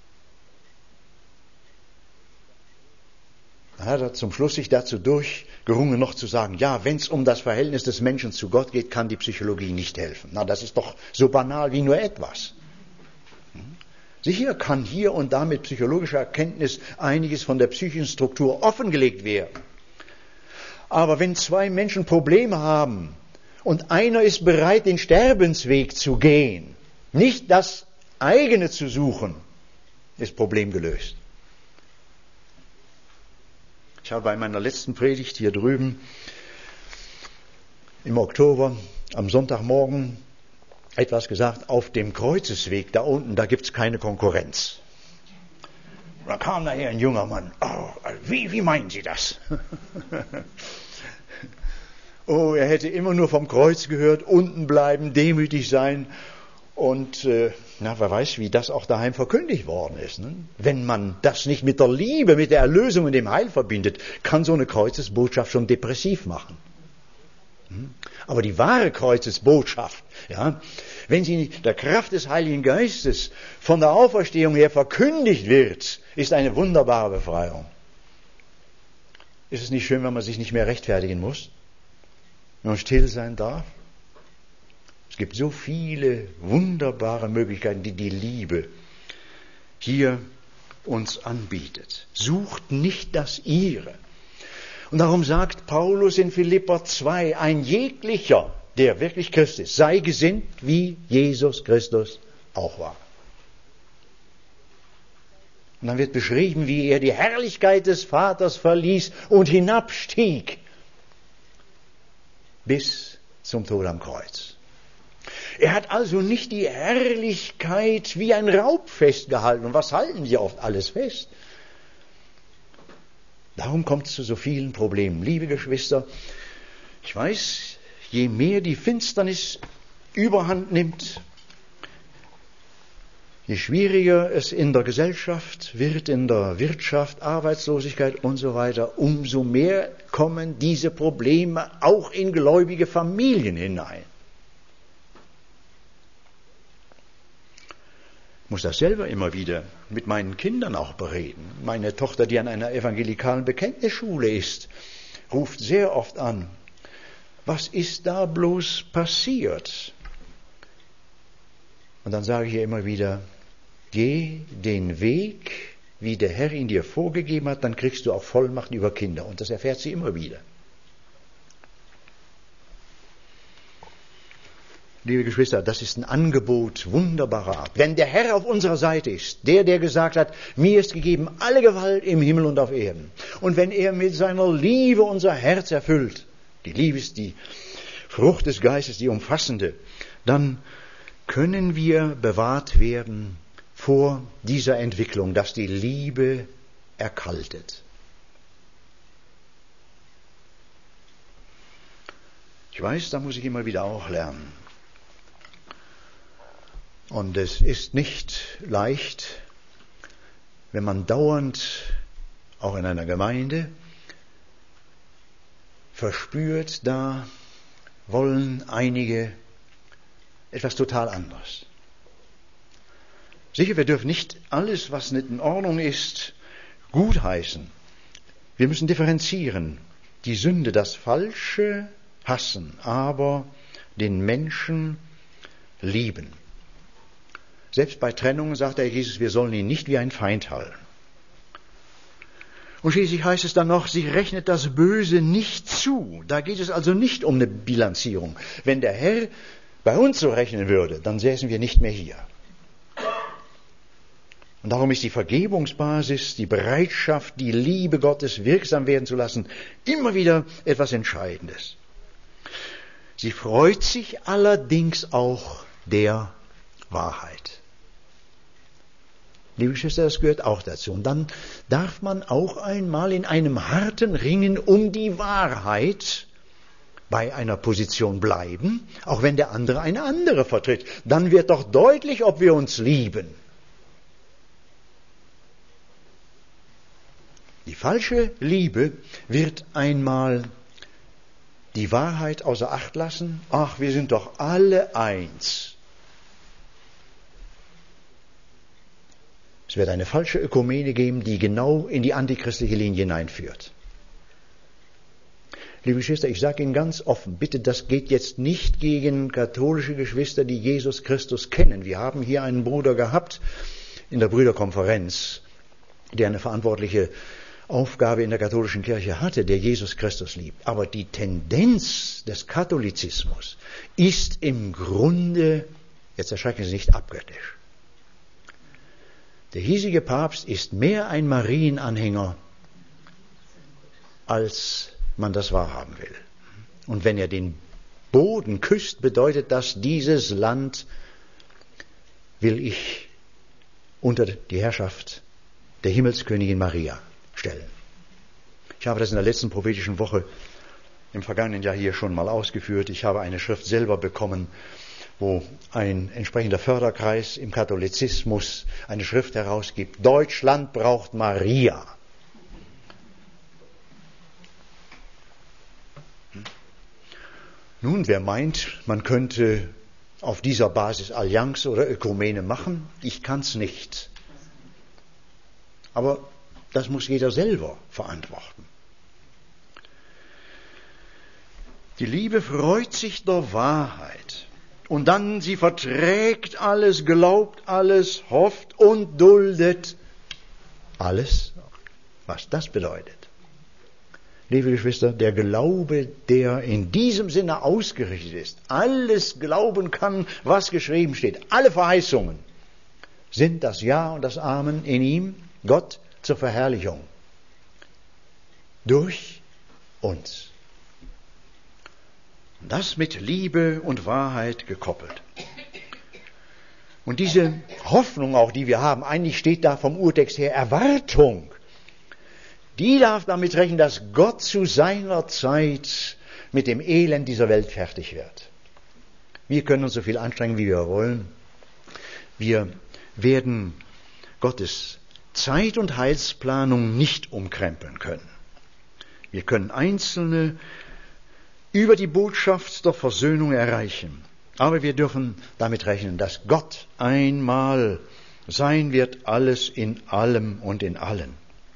Dann hat er zum Schluss sich dazu durchgerungen, noch zu sagen, ja, wenn es um das Verhältnis des Menschen zu Gott geht, kann die Psychologie nicht helfen. Na, das ist doch so banal wie nur etwas. Sicher kann hier und da mit psychologischer Erkenntnis einiges von der psychischen Struktur offengelegt werden. Aber wenn zwei Menschen Probleme haben und einer ist bereit, den Sterbensweg zu gehen, nicht das eigene zu suchen, ist Problem gelöst. Ich habe bei meiner letzten Predigt hier drüben im Oktober am Sonntagmorgen etwas gesagt, auf dem Kreuzesweg da unten, da gibt's keine Konkurrenz. Da kam daher ein junger Mann, oh, wie meinen Sie das? Oh, er hätte immer nur vom Kreuz gehört, unten bleiben, demütig sein. Und wer weiß, wie das auch daheim verkündigt worden ist. Ne? Wenn man das nicht mit der Liebe, mit der Erlösung und dem Heil verbindet, kann so eine Kreuzesbotschaft schon depressiv machen. Aber die wahre Kreuzesbotschaft, ja, wenn sie der Kraft des Heiligen Geistes von der Auferstehung her verkündigt wird, ist eine wunderbare Befreiung. Ist es nicht schön, wenn man sich nicht mehr rechtfertigen muss, wenn man still sein darf? Es gibt so viele wunderbare Möglichkeiten, die die Liebe hier uns anbietet. Sucht nicht das Ihre. Und darum sagt Paulus in Philipper 2, ein jeglicher, der wirklich Christ ist, sei gesinnt, wie Jesus Christus auch war. Und dann wird beschrieben, wie er die Herrlichkeit des Vaters verließ und hinabstieg bis zum Tod am Kreuz. Er hat also nicht die Herrlichkeit wie ein Raub festgehalten. Und was halten die oft alles fest? Darum kommt es zu so vielen Problemen. Liebe Geschwister, ich weiß, je mehr die Finsternis überhand nimmt, je schwieriger es in der Gesellschaft wird, in der Wirtschaft, Arbeitslosigkeit und so weiter, umso mehr kommen diese Probleme auch in gläubige Familien hinein. Ich muss das selber immer wieder mit meinen Kindern auch bereden. Meine Tochter, die an einer evangelikalen Bekenntnisschule ist, ruft sehr oft an, was ist da bloß passiert? Und dann sage ich ihr immer wieder, geh den Weg, wie der Herr ihn dir vorgegeben hat, dann kriegst du auch Vollmacht über Kinder. Und das erfährt sie immer wieder. Liebe Geschwister, das ist ein Angebot wunderbarer Art. Wenn der Herr auf unserer Seite ist, der gesagt hat, mir ist gegeben alle Gewalt im Himmel und auf Erden. Und wenn er mit seiner Liebe unser Herz erfüllt, die Liebe ist die Frucht des Geistes, die umfassende, dann können wir bewahrt werden vor dieser Entwicklung, dass die Liebe erkaltet. Ich weiß, da muss ich immer wieder auch lernen. Und es ist nicht leicht, wenn man dauernd, auch in einer Gemeinde, verspürt, da wollen einige etwas total anderes. Sicher, wir dürfen nicht alles, was nicht in Ordnung ist, gutheißen. Wir müssen differenzieren. Die Sünde, das Falsche hassen, aber den Menschen lieben. Selbst bei Trennungen sagt der Jesus, wir sollen ihn nicht wie einen Feind halten. Und schließlich heißt es dann noch, sie rechnet das Böse nicht zu. Da geht es also nicht um eine Bilanzierung. Wenn der Herr bei uns so rechnen würde, dann säßen wir nicht mehr hier. Und darum ist die Vergebungsbasis, die Bereitschaft, die Liebe Gottes wirksam werden zu lassen, immer wieder etwas Entscheidendes. Sie freut sich allerdings auch der Wahrheit. Liebe Geschwister, das gehört auch dazu. Und dann darf man auch einmal in einem harten Ringen um die Wahrheit bei einer Position bleiben, auch wenn der andere eine andere vertritt. Dann wird doch deutlich, ob wir uns lieben. Die falsche Liebe wird einmal die Wahrheit außer Acht lassen. Ach, wir sind doch alle eins. Es wird eine falsche Ökumene geben, die genau in die antichristliche Linie hineinführt. Liebe Geschwister, ich sage Ihnen ganz offen, bitte, das geht jetzt nicht gegen katholische Geschwister, die Jesus Christus kennen. Wir haben hier einen Bruder gehabt in der Brüderkonferenz, der eine verantwortliche Aufgabe in der katholischen Kirche hatte, der Jesus Christus liebt. Aber die Tendenz des Katholizismus ist im Grunde, jetzt erschrecken Sie nicht, abgöttisch. Der hiesige Papst ist mehr ein Marienanhänger, als man das wahrhaben will. Und wenn er den Boden küsst, bedeutet das, dieses Land will ich unter die Herrschaft der Himmelskönigin Maria stellen. Ich habe das in der letzten prophetischen Woche im vergangenen Jahr hier schon mal ausgeführt. Ich habe eine Schrift selber bekommen wo ein entsprechender Förderkreis im Katholizismus eine Schrift herausgibt. Deutschland braucht Maria. Nun, wer meint, man könnte auf dieser Basis Allianz oder Ökumene machen, ich kann's nicht. Aber das muss jeder selber verantworten. Die Liebe freut sich der Wahrheit. Und dann, sie verträgt alles, glaubt alles, hofft und duldet alles, was das bedeutet. Liebe Geschwister, der Glaube, der in diesem Sinne ausgerichtet ist, alles glauben kann, was geschrieben steht, alle Verheißungen, sind das Ja und das Amen in ihm, Gott zur Verherrlichung. Durch uns. Das mit Liebe und Wahrheit gekoppelt. Und diese Hoffnung auch, die wir haben, eigentlich steht da vom Urtext her Erwartung. Die darf damit rechnen, dass Gott zu seiner Zeit mit dem Elend dieser Welt fertig wird. Wir können uns so viel anstrengen, wie wir wollen. Wir werden Gottes Zeit- und Heilsplanung nicht umkrempeln können. Wir können Einzelne über die Botschaft der Versöhnung erreichen. Aber wir dürfen damit rechnen, dass Gott einmal sein wird, alles in allem und in allen.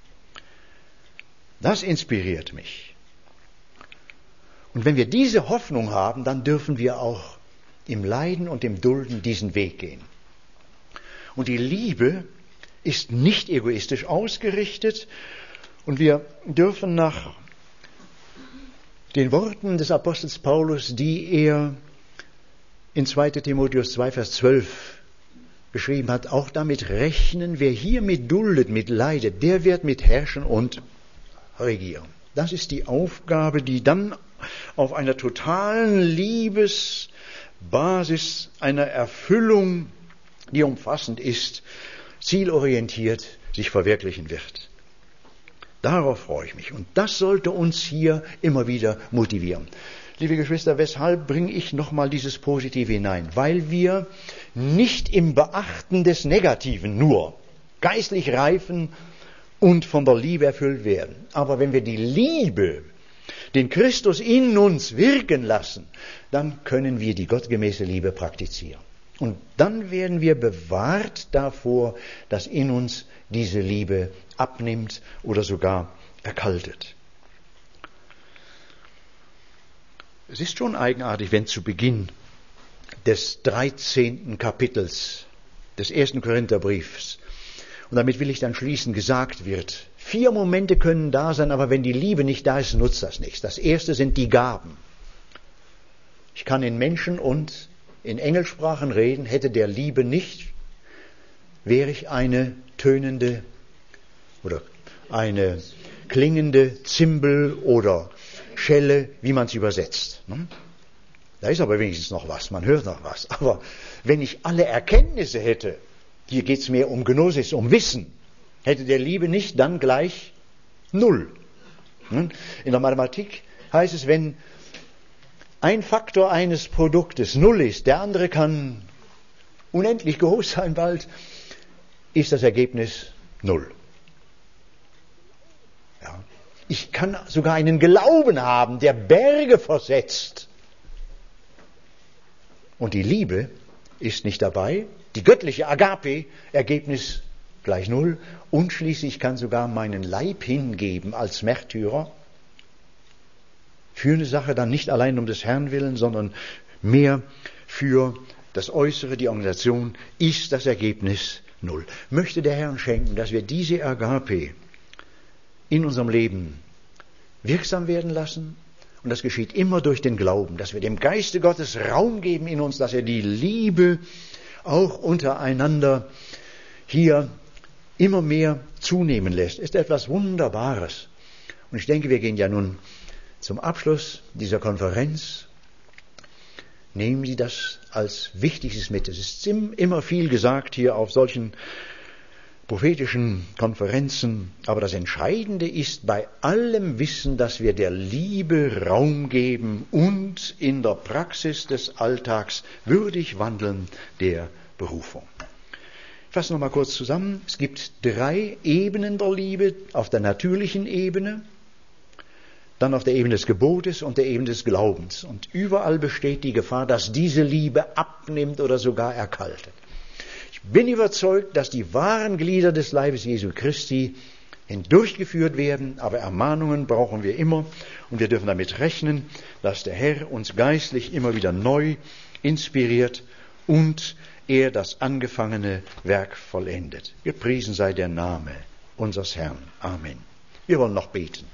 Das inspiriert mich. Und wenn wir diese Hoffnung haben, dann dürfen wir auch im Leiden und im Dulden diesen Weg gehen. Und die Liebe ist nicht egoistisch ausgerichtet und wir dürfen nach den Worten des Apostels Paulus, die er in 2. Timotheus 2, Vers 12 beschrieben hat, auch damit rechnen, wer hiermit duldet, mit leidet, der wird mit herrschen und regieren. Das ist die Aufgabe, die dann auf einer totalen Liebesbasis, einer Erfüllung, die umfassend ist, zielorientiert sich verwirklichen wird. Darauf freue ich mich. Und das sollte uns hier immer wieder motivieren. Liebe Geschwister, weshalb bringe ich nochmal dieses Positive hinein? Weil wir nicht im Beachten des Negativen nur geistlich reifen und von der Liebe erfüllt werden. Aber wenn wir die Liebe, den Christus in uns wirken lassen, dann können wir die gottgemäße Liebe praktizieren. Und dann werden wir bewahrt davor, dass in uns diese Liebe abnimmt oder sogar erkaltet. Es ist schon eigenartig, wenn zu Beginn des 13. Kapitels des 1. Korintherbriefs, und damit will ich dann schließen, gesagt wird, 4 Momente können da sein, aber wenn die Liebe nicht da ist, nutzt das nichts. Das erste sind die Gaben. Ich kann in Menschen und in Engelsprachen reden, hätte der Liebe nicht, wäre ich eine tönende oder eine klingende Zimbel oder Schelle, wie man es übersetzt. Da ist aber wenigstens noch was, man hört noch was. Aber wenn ich alle Erkenntnisse hätte, hier geht es mehr um Gnosis, um Wissen, hätte der Liebe nicht, dann gleich 0. In der Mathematik heißt es, wenn ein Faktor eines Produktes 0 ist, der andere kann unendlich groß sein bald, ist das Ergebnis 0. Ja. Ich kann sogar einen Glauben haben, der Berge versetzt. Und die Liebe ist nicht dabei. Die göttliche Agape, Ergebnis gleich 0. Und schließlich kann sogar meinen Leib hingeben als Märtyrer. Für eine Sache dann nicht allein um des Herrn willen, sondern mehr für das Äußere, die Organisation, ist das Ergebnis 0. Möchte der Herr schenken, dass wir diese Agape in unserem Leben wirksam werden lassen. Und das geschieht immer durch den Glauben, dass wir dem Geiste Gottes Raum geben in uns, dass er die Liebe auch untereinander hier immer mehr zunehmen lässt. Ist etwas Wunderbares. Und ich denke, wir gehen ja nun zum Abschluss dieser Konferenz. Nehmen Sie das als Wichtigstes mit. Es ist immer viel gesagt hier auf solchen prophetischen Konferenzen. Aber das Entscheidende ist bei allem Wissen, dass wir der Liebe Raum geben und in der Praxis des Alltags würdig wandeln der Berufung. Ich fasse nochmal kurz zusammen. Es gibt 3 Ebenen der Liebe: auf der natürlichen Ebene, dann auf der Ebene des Gebotes und der Ebene des Glaubens. Und überall besteht die Gefahr, dass diese Liebe abnimmt oder sogar erkaltet. Ich bin überzeugt, dass die wahren Glieder des Leibes Jesu Christi hindurchgeführt werden, aber Ermahnungen brauchen wir immer und wir dürfen damit rechnen, dass der Herr uns geistlich immer wieder neu inspiriert und er das angefangene Werk vollendet. Gepriesen sei der Name unseres Herrn. Amen. Wir wollen noch beten.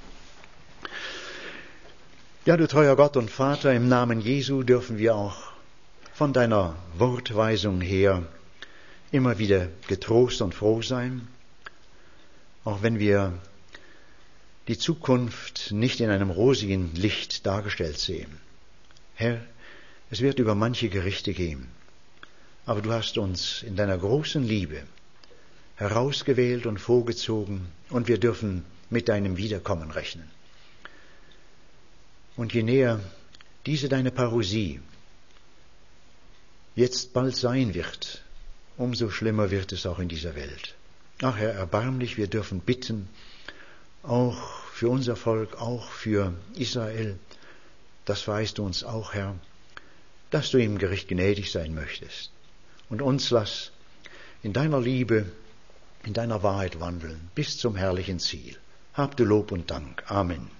Ja, du treuer Gott und Vater, im Namen Jesu dürfen wir auch von deiner Wortweisung her immer wieder getrost und froh sein, auch wenn wir die Zukunft nicht in einem rosigen Licht dargestellt sehen. Herr, es wird über manche Gerichte gehen, aber du hast uns in deiner großen Liebe herausgewählt und vorgezogen und wir dürfen mit deinem Wiederkommen rechnen. Und je näher diese deine Parousie jetzt bald sein wird, umso schlimmer wird es auch in dieser Welt. Ach Herr, erbarmlich, wir dürfen bitten, auch für unser Volk, auch für Israel, das verheißt du uns auch, Herr, dass du im Gericht gnädig sein möchtest. Und uns lass in deiner Liebe, in deiner Wahrheit wandeln, bis zum herrlichen Ziel. Hab du Lob und Dank. Amen.